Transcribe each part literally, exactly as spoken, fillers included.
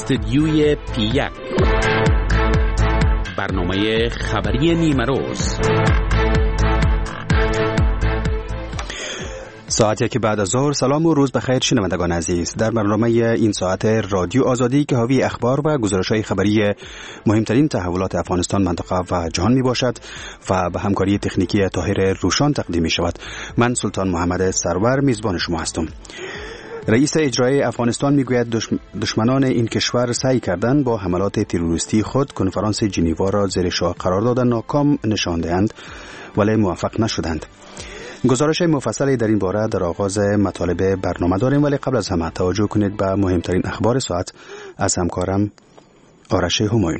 استدیوی پی یک، برنامه خبری نیمه روز. ساعتی که بعد از ظهر. سلام و روز بخیر شنوندگان عزیز. در برنامه این ساعت رادیو آزادی که حاوی اخبار و گزارش‌های خبری مهمترین تحولات افغانستان، منطقه و جهان می باشد و به همکاری تکنیکی طاهر روشان تقدیم می شود. من سلطان محمد سرور میزبان شما هستم. رئیس اجرایی افغانستان میگوید دشمنان این کشور سعی کردند با حملات تروریستی خود کنفرانس ژنو را زیر شاه قرار دادن ناکام نشانده‌اند ولی موفق نشدند. گزارش مفصلی در این باره در آغاز مطالب برنامه داریم، ولی قبل از همه توجه کنید به مهمترین اخبار ساعت از همکارم آرش همایون.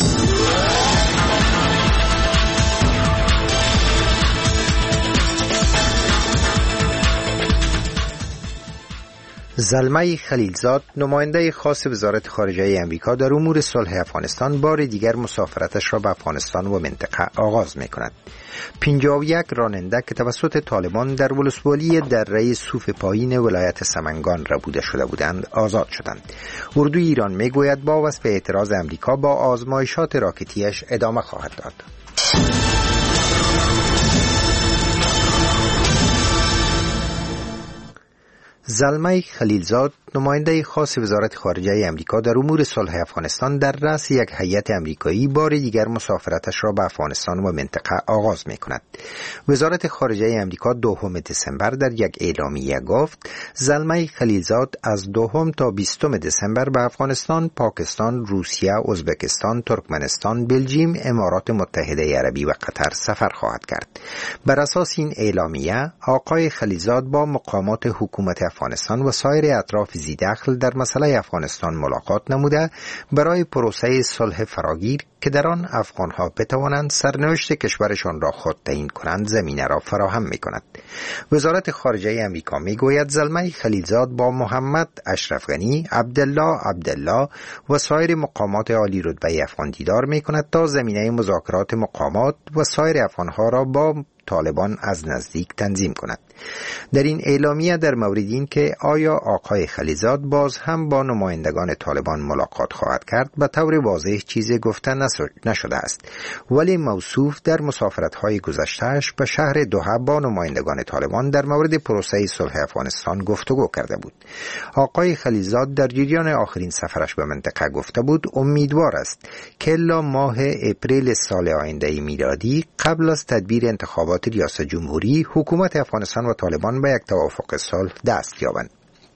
زلمه خلیلزاد، نماینده خاص وزارت خارجه امریکا در امور صلح افغانستان، بار دیگر مسافرتش را به افغانستان و منطقه آغاز می کند. پنجاه و یک راننده که توسط طالبان در ولسوالی دره صوف پایین ولایت سمنگان ربوده شده بودند آزاد شدند. اردوی ایران می گوید با وصف اعتراض امریکا با آزمایشات راکتیش ادامه خواهد داد. زلمه خلیلزاد، نماینده خاص وزارت خارجه امریکا در امور صلح افغانستان، در رأس یک هیئت امریکایی بار دیگر مسافرتش را به افغانستان و منطقه آغاز می کند. وزارت خارجه امریکا دوم دسامبر در یک اعلامیه گفت زلمه خلیلزاد از دوم تا بیستم دسامبر به افغانستان، پاکستان، روسیه، ازبکستان، ترکمنستان، بلژیم، امارات متحده عربی و قطر سفر خواهد کرد. بر اساس این اعلامیه، آقای خلیلزاد با مقامات حکومت افغانستان و سایر اطراف ذی‌دخل در مسئله افغانستان ملاقات نموده برای پروسه صلح فراگیر که در آن افغانها بتوانند سرنوشت کشورشان را خود تعیین کنند زمینه را فراهم می کند. وزارت خارجه امریکا می گوید زلمه خلیلزاد با محمد اشرف غنی، عبدالله عبدالله و سایر مقامات عالی رتبه افغان دیدار می کند تا زمینه مذاکرات مقامات و سایر افغانها را با طالبان از نزدیک تنظیم کند. در این اعلامیه در مورد این که آیا آقای خلیلزاد باز هم با نمایندگان طالبان ملاقات خواهد کرد به طور واضح چیزی گفته نشده است، ولی موصوف در مسافرت‌های گذشته‌اش به شهر دوحه با نمایندگان طالبان در مورد پروسه صلح افغانستان گفتگو کرده بود. آقای خلیلزاد در جریان آخرین سفرش به منطقه گفته بود امیدوار است که الا ماه اپریل سال آینده میلادی قبل از تدبیر انتخابات ریاست جمهوری حکومت افغانستان و طالبان به یک توافق صلح دست یابند.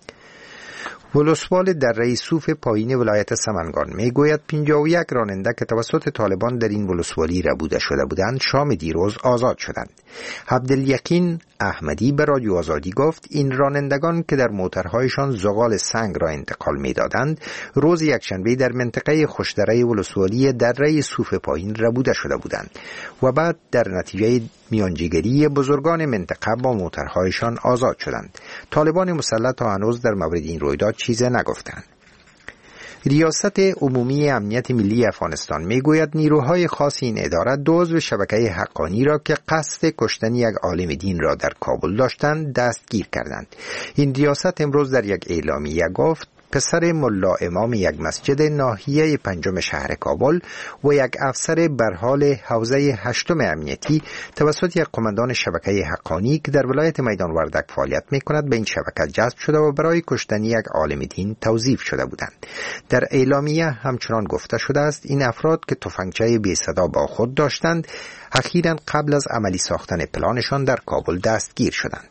ولسوال دره صوف پایین ولایت سمنگان می گوید پنجاه و یک راننده که توسط طالبان در این ولسوالی ربوده شده بودند شام دیروز آزاد شدند. عبدالیقین احمدی به رادیو آزادی گفت این رانندگان که در موترهایشان زغال سنگ را انتقال می دادند روز یکشنبه در منطقه خوشدره ولسوالی دره صوف پایین ربوده شده بودند و بعد در نتیجه میانجیگری بزرگان منطقه با موترهایشان آزاد شدند. طالبان مسلح تا هنوز در مورد این رویداد چیزی نگفتند. ریاست عمومی امنیت ملی افغانستان میگوید نیروهای خاص این اداره دو عضو شبکه حقانی را که قصد کشتن یک عالم دین را در کابل داشتند دستگیر کردند. این ریاست امروز در یک اعلامیه گفت پسر ملا امام یک مسجد ناحیه پنجم شهر کابل و یک افسر بر حال حوزه هشتم امنیتی توسط یک قماندان شبکه حقانی که در ولایت میدان وردک فعالیت می‌کند به این شبکه جذب شده و برای کشتن یک عالم دین توظیف شده بودند. در اعلامیه همچنان گفته شده است این افراد که تفنگچه بی صدا با خود داشتند اخیراً قبل از عملی ساختن پلانشان در کابل دستگیر شدند.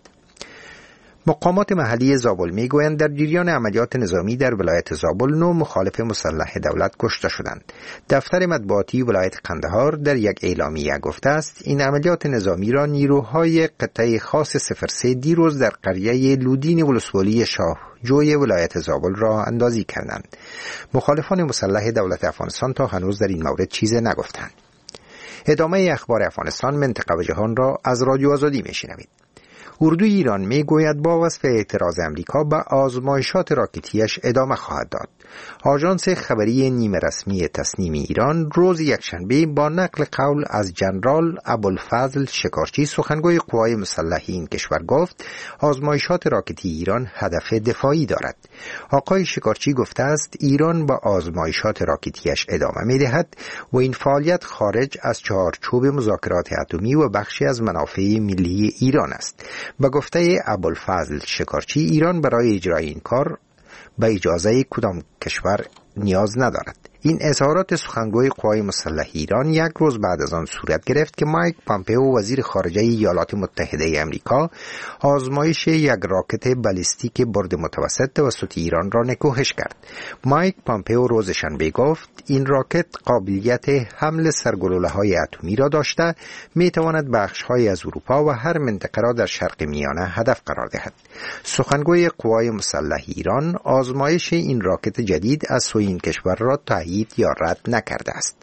مقامات محلی زابل میگویند در جریان عملیات نظامی در ولایت زابل نو مخالف مسلح دولت کشته شدند. دفتر مطبوعاتی ولایت قندهار در یک اعلامیه گفته است این عملیات نظامی را نیروهای قطعه خاص صفر سه دیروز در قریه لودین ولسوالی شاه جوی ولایت زابل را اندازی کردند. مخالفان مسلح دولت افغانستان تا هنوز در این مورد چیزی نگفتند. ادامه اخبار افغانستان، منطقه و جهان را از رادیو آزادی میشنوید. اردوی ایران میگوید با وصف اعتراض امریکا به آزمایشات راکتیش ادامه خواهد داد. آژانس خبری نیمه رسمی تصنیم ایران روز یکشنبه با نقل قول از جنرال ابوالفضل شکارچی سخنگوی قوای مسلحه این کشور گفت آزمایشات راکتی ایران هدف دفاعی دارد. آقای شکارچی گفته است ایران با آزمایشات راکتیش ادامه می‌دهد و این فعالیت خارج از چارچوب مذاکرات اتمی و بخشی از منافع ملی ایران است. به گفته ابوالفضل شکارچی ایران برای اجرای این کار به اجازه کدام کشور نیاز ندارد. این اظهارات سخنگوی قوای مسلحه ایران یک روز بعد از آن صورت گرفت که مایک پامپئو وزیر خارجه ایالات متحده آمریکا آزمایش یک راکت بالیستیک برد متوسط توسط ایران را نکوهش کرد. مایک پامپئو روز شنبه گفت این راکت قابلیت حمل سرگلوله‌های اتمی را داشته می تواند بخش‌های از اروپا و هر منطقه را در شرق میانه هدف قرار دهد. سخنگوی قوای مسلحه ایران آزمایش این راکت جدید از سوی این کشور را تایید یا رد نکرده است.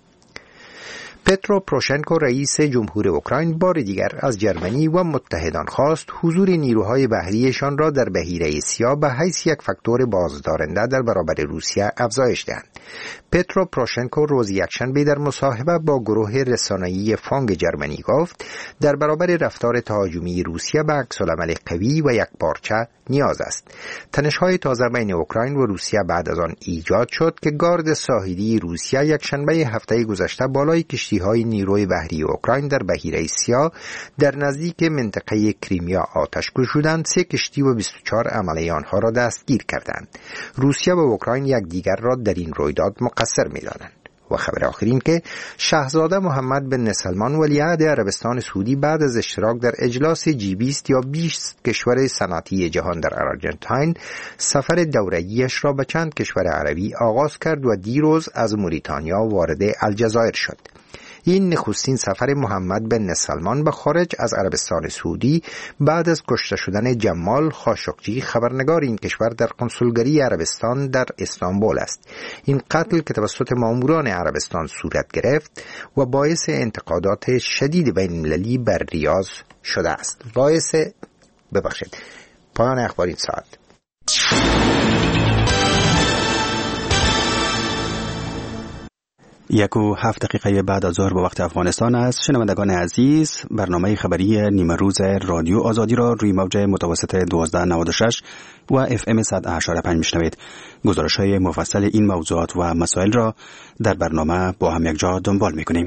پترو پروشنکو رئیس جمهور اوکراین بار دیگر از جرمنی و متحدان خواست حضور نیروهای بحریشان را در بحیره سیاه به حیث یک فاکتور بازدارنده در برابر روسیه افزایش دهند. پترو پروشنکو روز یکشنبه در مصاحبه با گروه رسانه‌ای فانگ جرمنی گفت در برابر رفتار تهاجمی روسیه به عکس‌العمل قوی و یکپارچه نیاز است. تنش‌های تازه بین اوکراین و روسیه بعد از آن ایجاد شد که گارد ساحلی روسیه یکشنبه هفته گذشته بالای کشتی‌های نیروی بحری اوکراین در بحیره سیاه در نزدیک منطقه کریمیا آتش گشودند. سه کشتی و بیست و چهار عمله آنها را دستگیر کردند. روسیه و اوکراین یکدیگر را در این رویداد مقصر می‌دانند. و خبر آخرین که شاهزاده محمد بن سلمان ولیعهد عربستان سعودی بعد از اشتراک در اجلاس جی بیست یا بیست کشور صنعتی جهان در آرژانتین سفر دوره‌ایش را به چند کشور عربی آغاز کرد و دیروز از موریتانیا وارد الجزایر شد. این نخستین سفر محمد بن سلمان به خارج از عربستان سعودی بعد از کشته شدن جمال خاشقجی خبرنگار این کشور در کنسولگری عربستان در استانبول است. این قتل که توسط ماموران عربستان صورت گرفت و باعث انتقادات شدید بین المللی بر ریاض شده است. باعث ببخشید پایان اخبار این ساعت. یک و هفت دقیقه بعد از ظهر به وقت افغانستان است. شنوندگان عزیز، برنامه خبری نیمه روز رادیو آزادی را روی موج متوسط دوازده نود و شش و اف ام صد و هشت و پنج میشنوید. گزارش‌های مفصل این موضوعات و مسائل را در برنامه با هم یک جا دنبال می‌کنیم.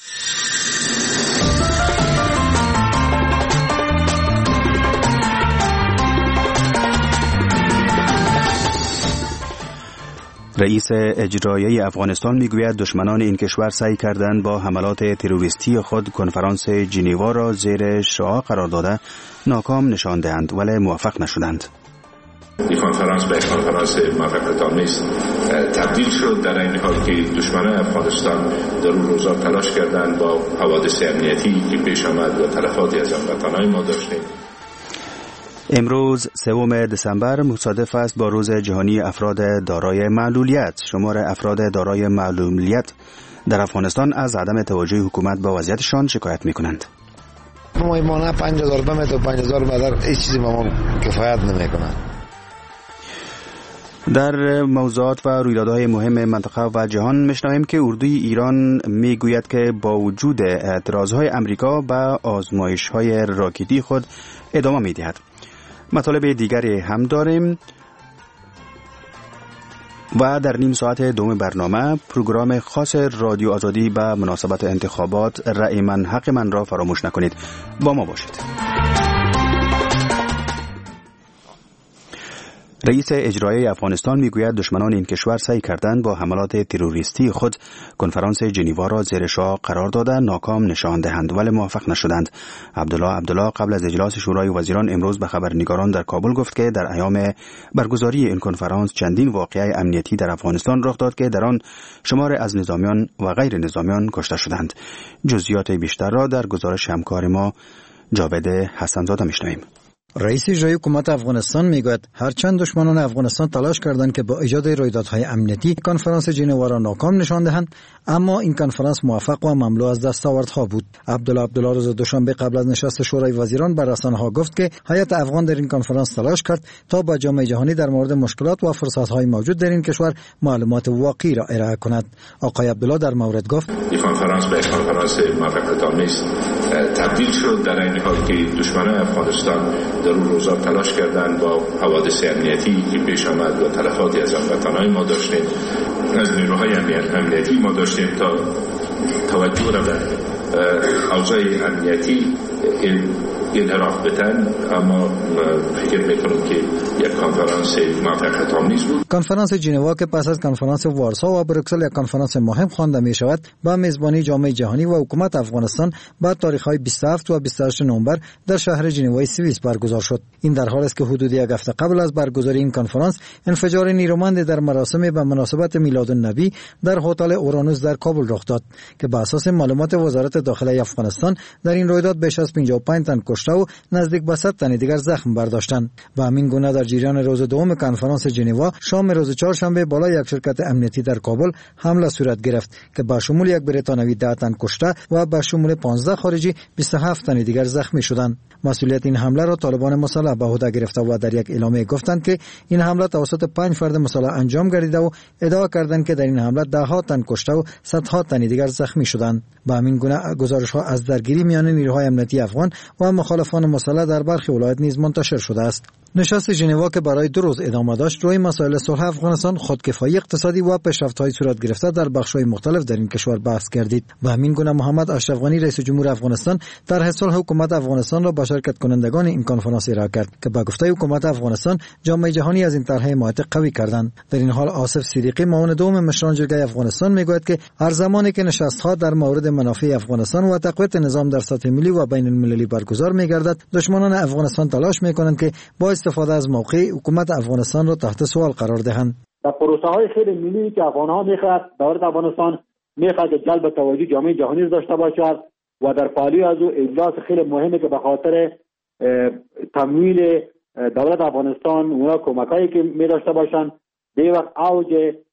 رئیس اجرایی افغانستان میگوید دشمنان این کشور سعی کردند با حملات تروریستی خود کنفرانس ژنو را زیر شعار قرار داده ناکام نشان دهند ولی موفق نشدند. این کنفرانس به کنفرانس موفقیت‌آمیز تبدیل شد در این حال که دشمنان افغانستان در اون روزا تلاش کردند با حوادث امنیتی که پیش آمد و تلفاتی از هموطنان ما داشتیم. امروز سوم دسامبر مصادف است با روز جهانی افراد دارای معلولیت. شمار افراد دارای معلولیت در افغانستان از عدم توجه حکومت به وضعیتشان شکایت می‌کنند. ما مانا پنج هزار تا تو پنج هزار بدر هیچ چیزی ما کفایت نمی‌کنه. در موضوعات و رویدادهای مهم منطقه و جهان میشنویم که اردوی ایران میگوید که با وجود اعتراضهای امریکا به آزمایش‌های راکتی خود ادامه می‌دهد. مطالب دیگری هم داریم و در نیم ساعت دوم برنامه پروگرام خاص رادیو آزادی به مناسبت انتخابات رأی من حق من را فراموش نکنید. با ما باشید. رئیس اجرایی افغانستان میگوید دشمنان این کشور سعی کردند با حملات تروریستی خود کنفرانس ژنو را زیر شعار قرار داده ناکام نشان دهند ولی موفق نشدند. عبدالله عبدالله قبل از اجلاس شورای وزیران امروز به خبرنگاران در کابل گفت که در ایام برگزاری این کنفرانس چندین واقعه امنیتی در افغانستان رخ داد که در آن شمار از نظامیان و غیر نظامیان کشته شدند. جزئیات بیشتر را در گزارش همکار ما جاوید حسنزاده میشنویم. رئیس اجرایی حکومت افغانستان میگوید هرچند دشمنان افغانستان تلاش کردند که با ایجاد رویدادهای امنیتی کنفرانس ژنوا را ناکام نشان دهند، اما این کنفرانس موفق و مملو از دستاوردها بود. عبدالله عبدالله روز دوشنبه قبل از نشست شورای وزیران بر رسانه‌ها گفت که هیئت افغان در این کنفرانس تلاش کرد تا با جامعه جهانی در مورد مشکلات و فرصت‌های موجود در این کشور معلومات واقعی را ارائه کند. آقای عبدالله در مورد گفت این کنفرانس به کنفرانس موفقیت‌آمیز تبدیل شد، در این حال که دشمنان افغانستان در اون روزا تلاش کردند با حوادث امنیتی که پیش آمد و تلفاتی از هموطنان ما داشتیم، از نیروهای امنیتی ما داشتیم تا توجه را به اوضاع امنیتی انحراف بدن، اما فکر میکنم که یک کنفرانس موفقیت‌آمیز بود. کنفرانس ژنوا که پس از کنفرانس وارسا و بروکسل یک کنفرانس مهم خوانده می شود، با میزبانی جامعه جهانی و حکومت افغانستان با تاریخ‌های بیست و هفت و بیست و هشت نوامبر در شهر ژنوای سوئیس برگزار شد. این در حالی است که حدود یک هفته قبل از برگزاری این کنفرانس انفجار نیرومند در مراسم به مناسبت میلادالنبی در هتل اورانوس در کابل رخ داد که بر اساس معلومات وزارت داخله افغانستان در این رویداد بیش از پنجاه و پنج تن کشته و نزدیک به صد تن دیگر زخم برداشتند. و همین گونه در جریان روز دوم کنفرانس ژنوا شام روز چهارشنبه بالای یک شرکت امنیتی در کابل حمله صورت گرفت که با شمول یک بریتانوی ده تن کشته و با شمول پانزده خارجی بیست و هفت تن دیگر زخمی شدند. مسئولیت این حمله را طالبان مسلح به عهده گرفته و در یک اعلامیه گفتند که این حمله توسط پنج فرد مسلح انجام گردیده و ادعا کردند که در این حمله ده ها تن کشته و صدها تن دیگر زخمی شدند. با همین گونه گزارش ها از درگیری میان نیروهای امنیتی افغان و مخالفان مسلح در برخی ولایات نیز منتشر شده است. نشست ژنوا که برای دو روز ادامه داشت روی مسائل صلح افغانستان، خودکفایی اقتصادی و پیشرفت‌های صورت گرفته در بخش‌های مختلف در این کشور بحث گردید. و همین گونه محمد اشرف غنی رئیس جمهور افغانستان طرح صلح حکومت افغانستان را با شرکت کنندگان این کنفرانس ارائه کرد که با گفته حکومت افغانستان جامعه جهانی از این طرح حمایت قوی کردند. در این حال آصف صدیقی معاون دوم مشران جرگه افغانستان میگوید که هر زمانی که نشست‌ها در مورد منافع افغانستان و تقویت نظام در سطح ملی و بین المللی برگزار می‌گردد، دشمنان افغانستان تلاش می‌کنند که با استفاده از موقع حکومت افغانستان را تحت سوال قرار دهند. در پروسه‌های خیلی ملی که افغان‌ها می‌خواهد دولت افغانستان می‌خواهد که جلب توجه جامعه جهانی داشته باشد و در پالی از او اجلاس خیلی مهمی که به خاطر تمویل دولت افغانستان اونا کمکایی که می‌داشته باشند به وقت اوج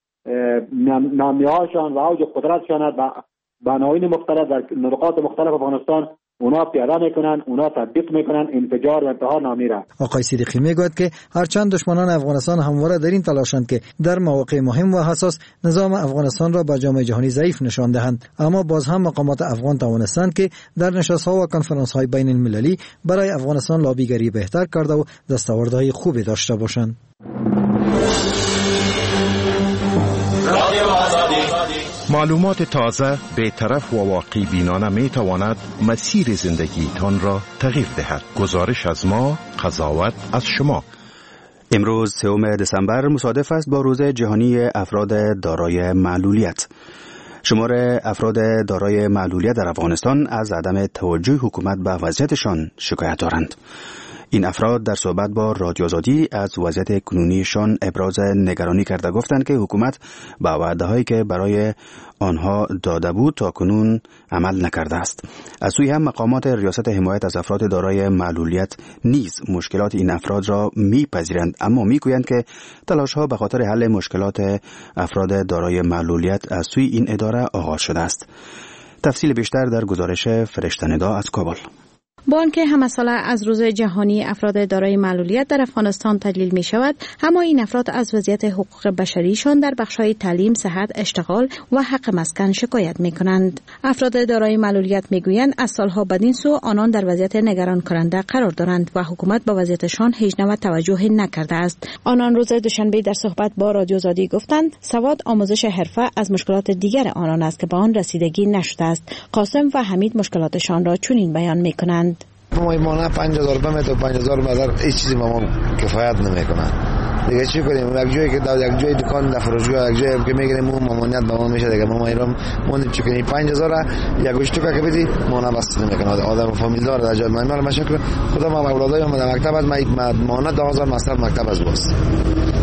نامیه‌هاشان و اوج قدرتشان و بناوین مختلف در نقاط مختلف افغانستان اونا پیاده میکنن، اونا تطبیق میکنن انفجار و انتحار نامی را. آقای صدیقی میگوید که هرچند دشمنان افغانستان همواره در این تلاشند که در مواقع مهم و حساس نظام افغانستان را به جامعه جهانی ضعیف نشان دهند، اما باز هم مقامات افغان توانستند که در نشست‌ها و کنفرانس‌های بین المللی برای افغانستان لابیگری بهتر کرده و دستاوردهای خوبی داشته باشند. معلومات تازه، بی‌طرف و واقعی بینانه می تواند مسیر زندگیتان را تغییر دهد. گزارش از ما، قضاوت از شما. امروز سوم دسامبر مصادف است با روز جهانی افراد دارای معلولیت. شمار افراد دارای معلولیت در افغانستان از عدم توجه حکومت به وضعیتشان شکایت دارند. این افراد در صحبت با رادیو آزادی از وضعیت کنونیشان ابراز نگرانی کرده، گفتند که حکومت با وعده‌هایی که برای آنها داده بود تا کنون عمل نکرده است. از سوی هم مقامات ریاست حمایت از افراد دارای معلولیت نیز مشکلات این افراد را میپذیرند، اما میگویند که تلاش‌ها به خاطر حل مشکلات افراد دارای معلولیت از سوی این اداره آغاز شده است. تفصیل بیشتر در گزارش فرشته‌ندا از کابل. با آنکه همه ساله از روز جهانی افراد دارای معلولیت در افغانستان تجلیل می شود، اما این افراد از وضعیت حقوق بشریشان در بخش‌های تعلیم، صحت، اشتغال و حق مسکن شکایت می کنند. افراد دارای معلولیت می گویند از سالها بدین سو آنان در وضعیت نگران کننده قرار دارند و حکومت با وضعیتشان هیچ نوع توجه نکرده است. آنان روز دوشنبه در صحبت با رادیو آزادی گفتند سواد، آموزش حرفه از مشکلات دیگر آنان است که به آن رسیدگی نشده است. قاسم و حمید مشکلاتشان را چنین بیان می کنند. مایمانه پنج هزار روپیه میتو پنج هزار مدار هیچ چیزی ما کفایت نمیکنه. دیگه چی کنیم؟ یک جایی که در یک جای دکان در فروشگاه یک جایی که میگیریم اون مامانیت به ما میشه دیگه. ما ایران موندیم چی کنیم؟ پنج هزار یک گوشت که بدی مانا بس نمیکنه. آدم فامیل دار در جای من مال مشکل خدا ما اولادای ما در مکتب از ما مانا دو هزار مصرف مکتب از باست.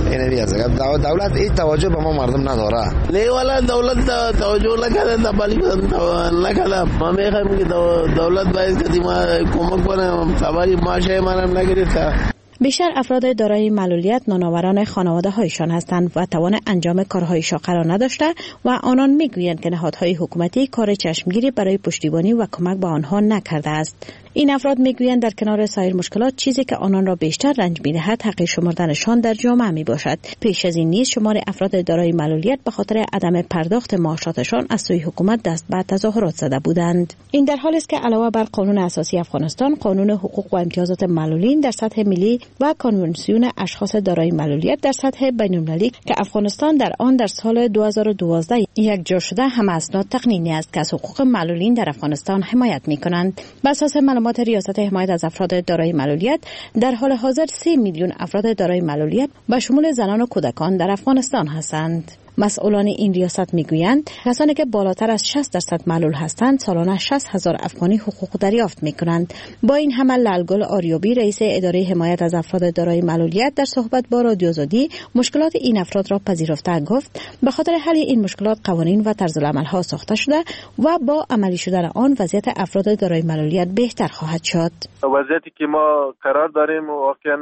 اینه بیازه دولت این توجه به ما مردم نداره. نه والا دولت توجه نکرده، تبالی نکرده. ما میخوایم که دولت باید که ما کمک کنه، تبالی ماشه منم نگرفته. بیشتر افراد دارای معلولیت نانآوران خانواده هایشان هستند و توان انجام کارهای شاقه را نداشته و آنان میگویند که نهادهای حکومتی کار چشمگیری برای پشتیبانی و کمک به آنها نکرده است. این افراد میگویند در کنار سایر مشکلات چیزی که آنان را بیشتر رنج می‌دهد حق شمردنشان در جامعه میباشد. پیش از این نیز شمار افراد دارای معلولیت به خاطر عدم پرداخت معاشاتشان از سوی حکومت دست به تظاهرات زده بودند. این در حالی است که علاوه بر قانون اساسی افغانستان، قانون حقوق و امتیازات معلولین در سطح ملی و کنوانسیون اشخاص دارای معلولیت در سطح بین‌المللی که افغانستان در آن در سال دو هزار و دوازده یک جا شده هم اسناد تقنینی است که از حقوق معلولین در افغانستان حمایت می‌کنند. بر اساس معلومات ریاست حمایت از افراد دارای معلولیت، در حال حاضر سه میلیون افراد دارای معلولیت به شمول زنان و کودکان در افغانستان هستند. مسئولان این ریاست میگویند کسانی که بالاتر از شصت درصد معلول هستند سالانه شصت هزار افغانی حقوق دریافت میکنند. با این همه لالگل آریوبی رئیس اداره حمایت از افراد دارای معلولیت در صحبت با رادیو آزادی مشکلات این افراد را پذیرفته گفت به خاطر حل این مشکلات قوانین و طرز العمل ها ساخته شده و با عملی شدن آن وضعیت افراد دارای معلولیت بهتر خواهد شد. وضعیتی که ما قرار داریم واقعا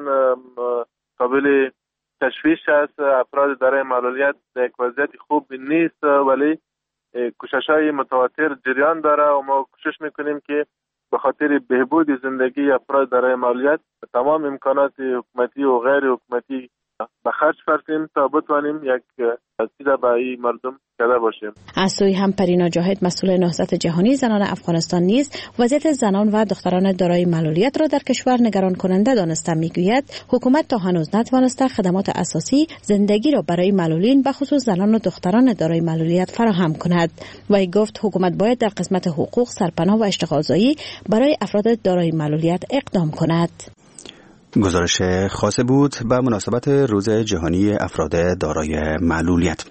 قابل تشویش است. افراد دارای معلولیت در یک وضعیت خوب نیست، ولی کوشش‌های متواتر جریان داره و ما کوشش میکنیم که به خاطر بهبود زندگی افراد دارای معلولیت تمام امکانات حکومتی و غیر حکومتی به خرج فرستیم تا بتوانیم یک چیز برای مردم کرده باشیم. از سوی هم پرینا جاهد مسئول نهضت جهانی زنان افغانستان نیز وضعیت زنان و دختران دارای معلولیت را در کشور نگران کننده دانسته میگوید حکومت تا هنوز نتوانسته خدمات اساسی زندگی را برای معلولین به خصوص زنان و دختران دارای معلولیت فراهم کند. وی گفت حکومت باید در قسمت حقوق، سرپناه و اشتغالزایی برای افراد دارای معلولیت اقدام کند. گزارش خاص بود به مناسبت روز جهانی افراد دارای معلولیت.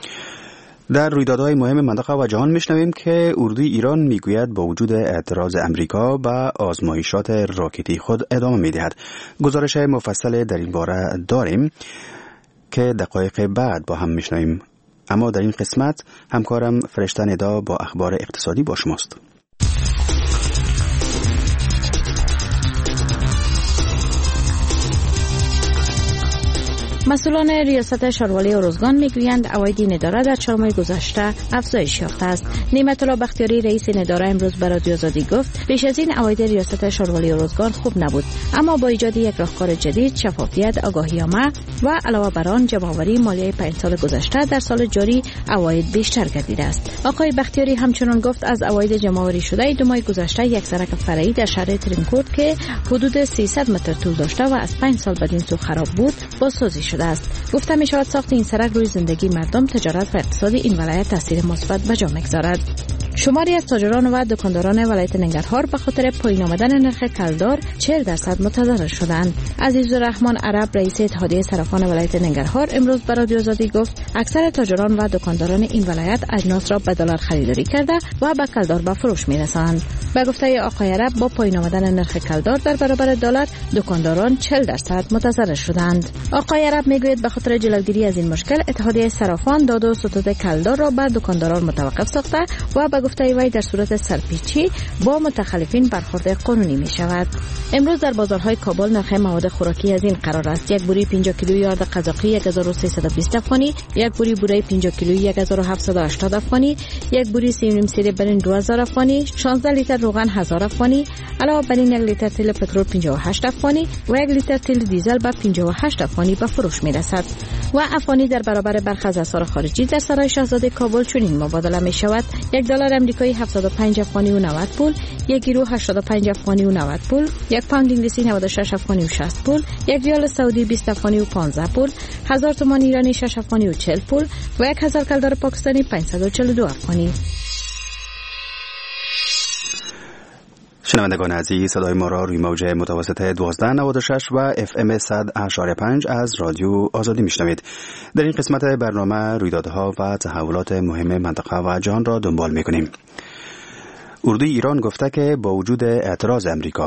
در رویدادهای مهم منطقه و جهان میشنویم که اردوی ایران میگوید با وجود اعتراض امریکا به آزمایشات راکتی خود ادامه میدهد. گزارش مفصل در این باره داریم که دقایق بعد با هم میشنویم، اما در این قسمت همکارم فرشته ندا با اخبار اقتصادی با شماست. مسئولان ریاست شاروالی ارزگان میگویند عواید این اداره در چهار ماه گذشته افزایش یافته است. نعمت الله بختیاری رئیس این اداره امروز به رادیو آزادی گفت پیش از این عواید ریاست شاروالی ارزگان خوب نبود، اما با ایجاد یک راهکار جدید، شفافیت، آگاهی‌نامه و علاوه بر آن جمع‌آوری مالیه پنج سال گذشته در سال جاری عواید بیشتر گردیده است. آقای بختیاری همچنین گفت از عواید جمع‌آوری شده دو ماه گذشته یک سرک فرعی در شهر ترینکوت که حدود سیصد متر طول داشته و از پنج سال بدین سو خراب بود بازسازی شده است. گفته می شود ساخت این سرک روی زندگی مردم، تجارت و اقتصاد این ولایت تاثیر مثبت به جا می‌گذارد. شماری از تاجران و دکانداران ولایت ننگرهار به خاطر پایین آمدن نرخ کلدار چهل درصد متضرر شدند. عزیزالرحمن عرب رئیس اتحادیه صرافان ولایت ننگرهار امروز به رادیو آزادی گفت اکثر تاجران و دکانداران این ولایت اجناس را به دلار خریداری کرده و به کلدار به فروش می‌رسانند. به گفته آقای عرب با پایین آمدن نرخ کلدار در برابر دلار دکانداران چهل درصد متضرر شدند. آقای عرب میگوید به خاطر جلوگیری از این مشکل اتحادیه صرافان داد و ستود کلدار را به دکانداران متوقف ساخته و به گفته وی در صورت سرپیچی با متخلفین برخورد قانونی می شود. امروز در بازارهای کابل نرخ مواد خوراکی از این قرار است: یک بوری پنجاه کیلویی یارد قزاقی یک هزار و سیصد و بیست افغانی، یک بوری بوره پنجاه کیلویی یک هزار و هفتصد و هشتاد افغانی، یک بوری سه و نیم سیر برنج دو هزار افغانی، شانزده لیتر روغن هزار افغانی، علاوه بر این یک لیتر تیل پترول پنجاه و هشت افغانی و یک لیتر تیل دیزل به پنجاه و هشت افغانی به فروش می رسد. و افغانی در برابر برخی از اسعار خارجی در سرای شاهزاده کابل چنین مبادله می شود: یک دلار آمریکایی هفتاد و پنج افغانی و نود پول، یک یورو هشتاد و پنج افغانی و نود پول، یک پوند انگلیسی نود و شش افغانی و شصت پول، یک ریال سعودی بیست افغانی و پانزده پول، هزار تومان ایرانی شش افغانی و چهل پول و یک هزار کلدار پاکستانی پانصد و چهل و دو افغانی. شنوندگان عزیز، صدای ما را روی موج متوسط دوازده نود و شش و اف ام صد اشاره پنج از رادیو آزادی میشنوید. در این قسمت برنامه رویدادها و تحولات مهم منطقه و جهان را دنبال میکنیم. اردوی ایران گفته که با وجود اعتراض امریکا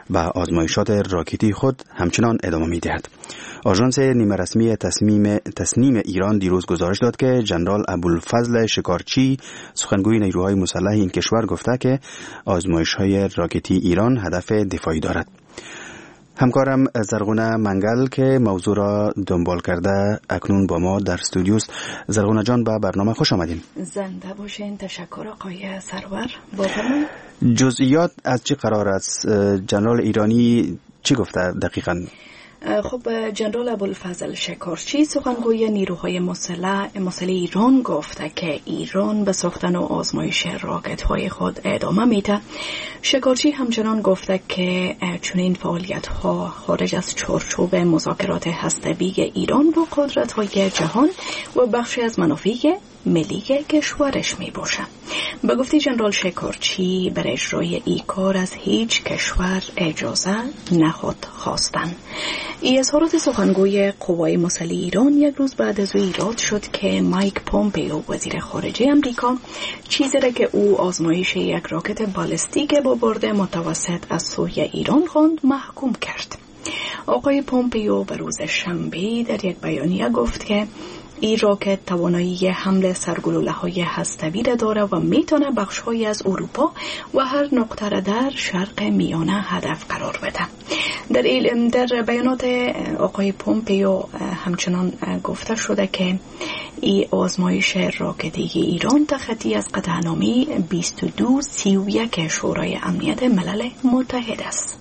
به آزمایشات راکتی خود همچنان ادامه می‌دهد. آژانس نیمه رسمی تصمیم تسنیم ایران دیروز گزارش داد که ژنرال ابوالفضل شکارچی سخنگوی نیروهای مسلح این کشور گفته که آزمایش‌های راکتی ایران هدف دفاعی دارد. همکارم زرغونه منگل که موضوع را دنبال کرده اکنون با ما در استودیوست. زرغونه جان، به برنامه خوش آمدین. زنده باشین. تشکر آقای سرور. بفرمایید. جزئیات از چه قرار است؟ ژنرال ایرانی چی گفته دقیقاً؟ خب جنرال ابوالفضل شکارچی سخنگوی نیروهای مسلح مسلح ایران گفته که ایران به ساختن و آزمایش راکت‌های خود ادامه میده. شکارچی همچنان گفته که چنین فعالیت‌ها خارج از چارچوب مذاکرات هسته‌ای ایران با قدرت‌های جهان و بخشی از منافع ملی کشورش می باشه. به گفته جنرال شکارچی برای اجرای ای کار از هیچ کشور اجازه نخواهد خواستن. این اظهارات سخنگوی قوای مسلح ایران یک روز بعد از او ایراد شد که مایک پومپیو وزیر خارجه امریکا چیزی را که او آزمایش یک راکت بالستیک با برد متوسط از سوی ایران خواند محکوم کرد. آقای پومپیو به روز شنبه در یک بیانیه گفت که این راکت توانایی حمل سرگلوله‌های هسته‌ای را داره و میتونه بخش‌هایی از اروپا و هر نقطه را در شرق میانه هدف قرار بده. در در بیانات آقای پومپیو همچنان گفته شده که این آزمایش راکتی ایران تخطی از قطعنامه بیست و دو سی و یک شورای امنیت ملل متحد است.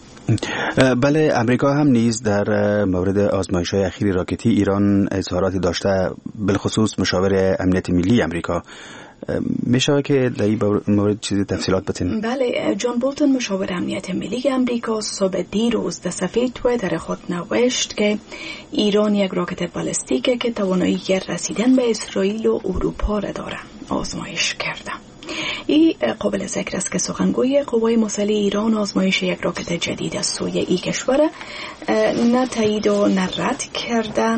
بله، امریکا هم نیز در مورد آزمایش‌های اخیر راکتی ایران اظهاراتی داشته، بالخصوص مشاور امنیت ملی امریکا. میشه که در این مورد چیزی تفصیلات بتین؟ بله، جان بولتون مشاور امنیت ملی امریکا صبح دیروز در صفحه توییتر خود نوشت که ایران یک راکت بالستیک که توانایی رسیدن به اسرائیل و اروپا را داره آزمایش کرده. این قابل ذکر است که سخنگوی قوای مسلح ایران آزمایش یک راکت جدید از سوی این کشور نه تایید و نه رد کرده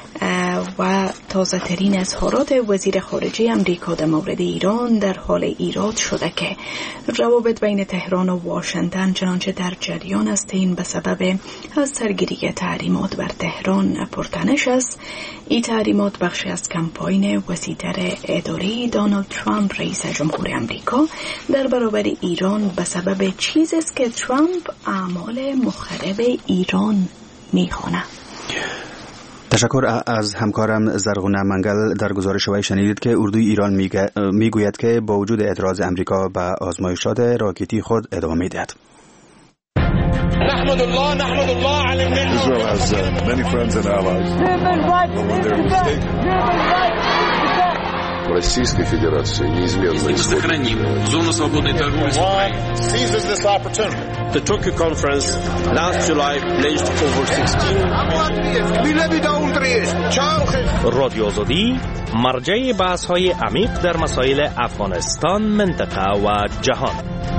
و تازه ترین اظهارات وزیر خارجه امریکا در مورد ایران در حال ایراد شده که روابط بین تهران و واشنگتن چنانچه در جریان است این به سبب از سرگیری تحریمات بر تهران پرتنش است. این تحریمات بخشی از کمپاین وسیع‌تر اداره دونالد ترامپ رئیس جمهور امریکا در برابر ایران به سبب چیزی است که ترامپ اعمال مخرب ایران می‌خواند. تشکر از همکارم زرغونه منگل. در گزارش وی شنیدید که اردوی ایران میگوید که با وجود اعتراض امریکا به آزمایشات راکتی خود ادامه میدهد. نحمد الله نحمد الله علی النعمة. Israel has uh, many friends and allies. When they're mistaken. Российской Федерации неизменно сохраним зону свободной торговли с Украиной. Seizes this opportunity. The Tokyo conference last July pledged over sixteen. رادیو آزادی مرجع بحث‌های عمیق در مسائل افغانستان، منطقه و جهان.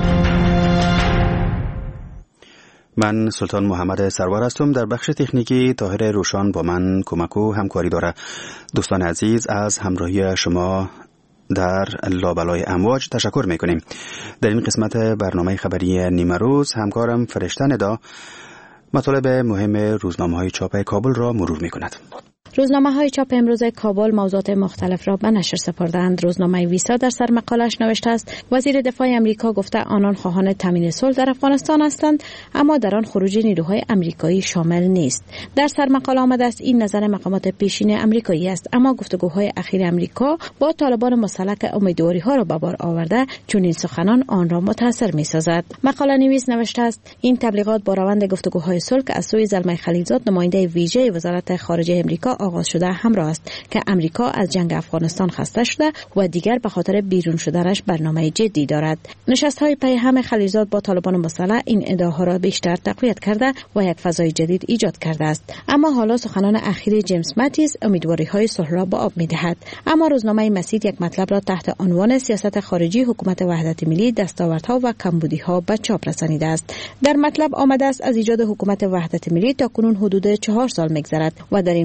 من سلطان محمد سرور هستم. در بخش تکنیکی طاهر روشان با من کمک و همکاری داره. دوستان عزیز، از همراهی شما در لابلای امواج تشکر میکنیم. در این قسمت برنامه خبری نیمه روز همکارم فرشته ندا مطالب مهم روزنامه‌های چاپ کابل را مرور میکند. روزنامه‌های چاپ امروز کابل موضوعات مختلف را به نشر سپردند. روزنامه ویسا در سر مقالش نوشته است وزیر دفاع امریکا گفته آنان خواهان تامین صلح در افغانستان هستند، اما در آن خروج نیروهای آمریکایی شامل نیست. در سر مقاله آمده است این نظر مقامات پیشین آمریکایی است، اما گفتگوهای اخیر آمریکا با طالبان مسلح که امیدواری‌ها را به بار آورده چون این سخنان آن را متاثر می‌سازد. مقاله نویس نوشته است این تبلیغات با روند گفتگوهای صلح که از سوی زلمه خلیلزاد نماینده ویژه وزارت خارجه آمریکا آغاز شده همراه است که امریکا از جنگ افغانستان خسته شده و دیگر به خاطر بیرون شدنش برنامه جدی دارد. نشست‌های پیهم خلیلزاد با طالبان مسلح این ادعاها را بیشتر تقویت کرده و یک فضای جدید ایجاد کرده است. اما حالا سخنان اخیر جیمز ماتیس امیدواری‌های صلح را به آب می‌دهد. اما روزنامه مسید یک مطلب را تحت عنوان سیاست خارجی حکومت وحدت ملی، دستاوردها و کمبودی‌ها به چاپ رسانیده است. در مطلب آمده است از ایجاد حکومت وحدت ملی تا کنون حدود چهار سال می‌گذرد و در این مدت که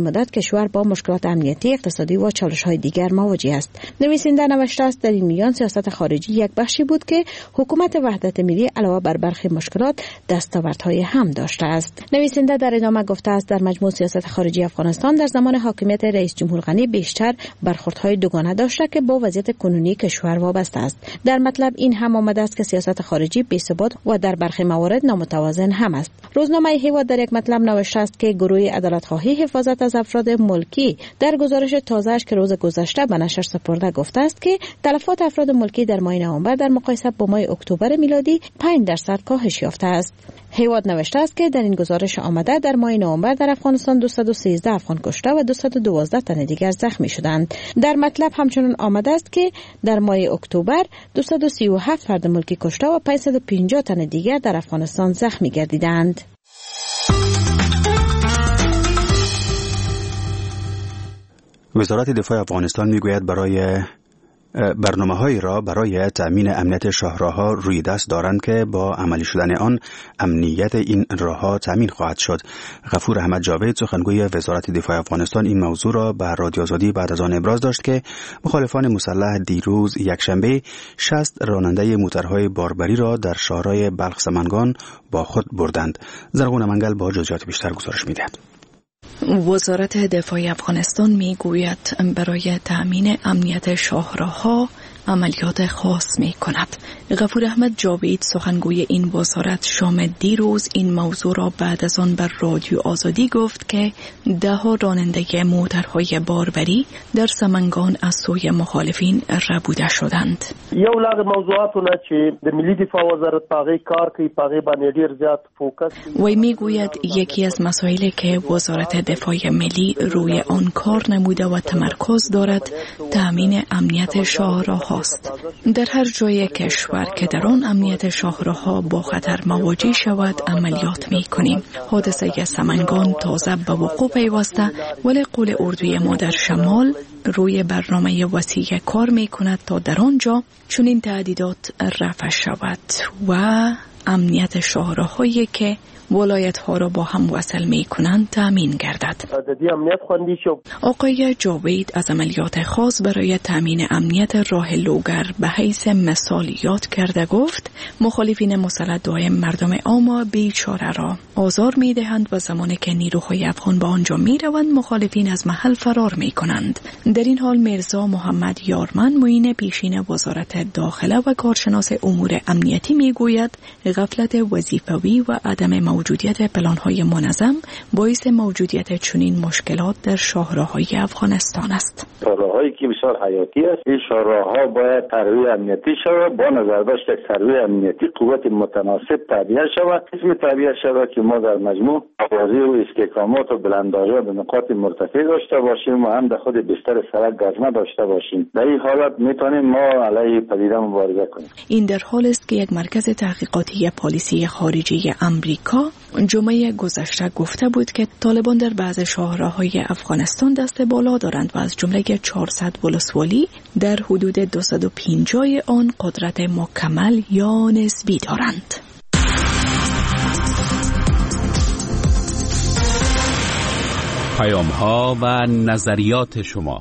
کشور با مشکلات امنیتی، اقتصادی و چالش‌های دیگر مواجه است. نویسنده نوشته است در این میان سیاست خارجی یک بخشی بود که حکومت وحدت ملی علاوه بر برخی مشکلات دستاوردهای هم داشته است. نویسنده در ادامه گفته است در مجموع سیاست خارجی افغانستان در زمان حاکمیت رئیس جمهور غنی بیشتر برخوردهای دوگانه داشته که با وضعیت کنونی کشور وابسته است. در مطلب این هم آمده است که سیاست خارجی بی‌ثبات و در برخی موارد نامتوازن هم است. روزنامه هیواد در یک مطلب نوشته است که گروه عدالت‌خواهی حفاظت از افراد ملکی در گزارش تازه‌اش که روز گذشته به نشر سپرده گفته است که تلفات افراد ملکی در ماه نوامبر در مقایسه با ماه اکتبر میلادی پنج درصد کاهش یافته است. هیواد نوشته است که در این گزارش آمده در ماه نوامبر در افغانستان دویست و سیزده افغان کشته و دویست و دوازده تن دیگر زخمی شدند. در مطلب همچنین آمده است که در ماه اکتبر دویست و سی و هفت فرد ملکی کشته و پانصد و پنجاه تن دیگر در افغانستان زخمی گردیدند. وزارت دفاع افغانستان میگوید برای برنامه‌هایی را برای تأمین امنیت شاهراه‌ها روی دست دارند که با عملی شدن آن امنیت این راه‌ها تأمین خواهد شد. غفور احمد جاوید سخنگوی وزارت دفاع افغانستان این موضوع را به رادیو آزادی بعد از آن ابراز داشت که مخالفان مسلح دیروز یکشنبه شصت راننده موترهای باربری را در شهرهای بلخ سمنگان با خود بردند. زرغون منگل با جزئیات بیشتر گزارش می‌دهد. وزارت دفاع افغانستان میگوید برای تأمین امنیت شاهراه‌ها عملیات خاص می کند. غفور احمد جاوید سخنگوی این وزارت شام دیروز این موضوع را بعد از آن بر رادیو آزادی گفت که ده ها راننده موترهای باربری در سمنگان از سوی مخالفین ربوده شدند. یو لږ موضوعاتونه چې د ملي دفاع وزارت پاغي کار کوي پاغي باندې ډیر زیات فوکس. وی میگوید یکی از مسائلی که وزارت دفاع ملی روی آن کار نموده و تمرکز دارد تأمین امنیت شاهراه‌ها است. در هر جای کشور که در آن امنیت شاهراه‌ها با خطر مواجه شود عملیات می کنیم. حادثه سمنگان تازه به وقوع پیوسته ولی قول اردوی ما در شمال روی برنامه وسیع کار می کند تا در آنجا چنین تعدیدات رفع شود و امنیت شاهراه‌هایی که ولایت ها را با هم وصل می کنند تأمین گردد. آقای جاوید از عملیات خاص برای تأمین امنیت راه لوگر به حیث مثال یاد کرده گفت مخالفین مسلح دائم مردم عام بیچاره را آزار می دهند و زمانی که نیروهای افغان به آنجا می روند مخالفین از محل فرار می کنند. در این حال میرزا محمد یارمن معین پیشین وزارت داخله و کارشناس امور امنیتی می گوید غفلت وظیفوی و عدم موجودیت پلان‌های منظم باعث موجودیت چنین مشکلات در شاهراه‌های افغانستان است. شاهراهایی که بسیار حیاتی است، این شاهراه‌ها باید ترویج امنیتی شود، با نظر داشت یک ترویج امنیتی قوت متناسب تعبیه شود. اسم تعبیه شود که ما در مجموع آوازی و استحکامات و بلندآژا به نقاط مرتفع داشته باشیم و هم در خود بستر سرک گزمه داشته باشیم. در این حالت میتونیم ما علیه پدیده مبارزه کنیم. این در حال است که یک مرکز تحقیقاتی پالیسی خارجی امریکا جمعه گذشته گفته بود که طالبان در بعض شاهراه‌های افغانستان دست بالا دارند و از جمله چهارصد ولسوالی در حدود دویست و پنجاه آن قدرت مکمل یا نسبی دارند. پیام‌ها و نظریات شما.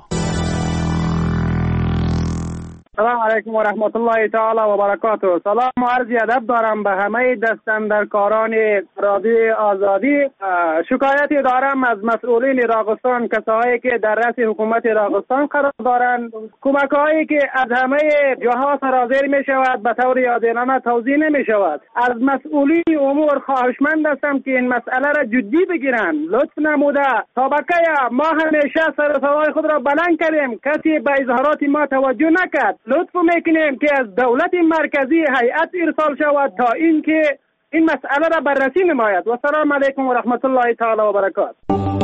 سلام علیکم و رحمت الله تعالی و برکاته. سلام و عرض ادب دارم به همه دستاندرکاران رادیو آزادی. شکایتی دارم از مسئولین راغستان، کسایی که در رأس حکومت راغستان قرار دارند. کمک‌هایی که از همه جهات صادر می شود به طور عادلانه توزیع نمی شود. از مسئولین امور خواهشمند هستم که این مسئله را جدی بگیرند. لطف نموده تا بقیه ما همیشه سر صدای خود را بلند کردیم، کسی به اظهارات ما توجه نکرد. لطف میکنیم که از دولت مرکزی هیئت ارسال شود تا اینکه این مسئله را بررسی نماید. و سلام علیکم و رحمت الله تعالی و برکاته.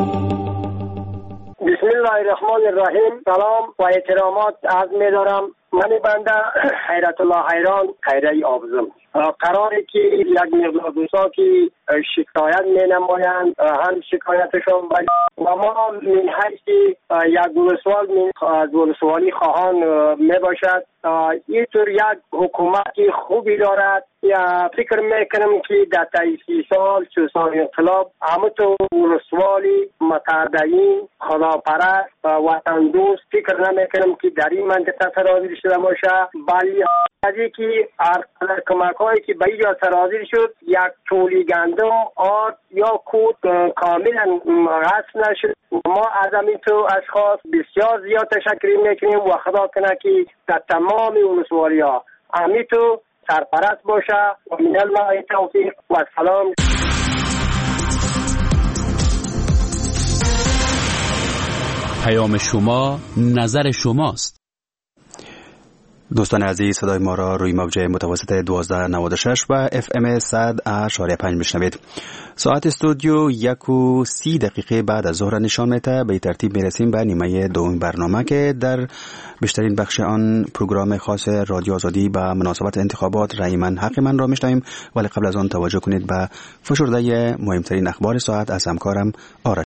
بسم الله الرحمن الرحیم. سلام و احترامات عرض می‌دارم. من بنده حیرت الله حیران خیره آبزم. قراره که یک مقدار دوستا که شکایت می نمایند هم شکایتشون باید و ما من حیث یک ولسوال از ولسوالی خواهان می باشد این طور یک حکومت خوبی دارد. یا فکر میکنم که در سی سال چه سال انقلاب همه تو ولسوالی متدین خداپرست و وطن دوست فکر نمیکنم که در این منطقه سرازیر شده باشه، بلی از اینکه هر کمک هایی که به اینجا سرازیر شد یک تولی گندم آرد یا کود کاملا حذف نشد. ما از همین تو اشخاص بسیار زیاد تشکر میکنیم و خدا کنه که در تمام ولسوالی ها همین تو سرپرست باشه و من الله توفیق و سلام. پیام شما نظر شماست. دوستان عزیز، صدای ما را روی موجه متوسط دوازده نود و شش و اف ام صد اشاری پنج میشنوید. ساعت استودیو یک و سی دقیقه بعد از ظهر نشان میده. به ترتیب میرسیم به نیمه دوم برنامه که در بیشترین بخش آن پروگرام خاص رادیو آزادی به مناسبت انتخابات رأی من حق من را میشنویم، ولی قبل از آن توجه کنید به فشرده مهمترین اخبار ساعت از همکارم آرش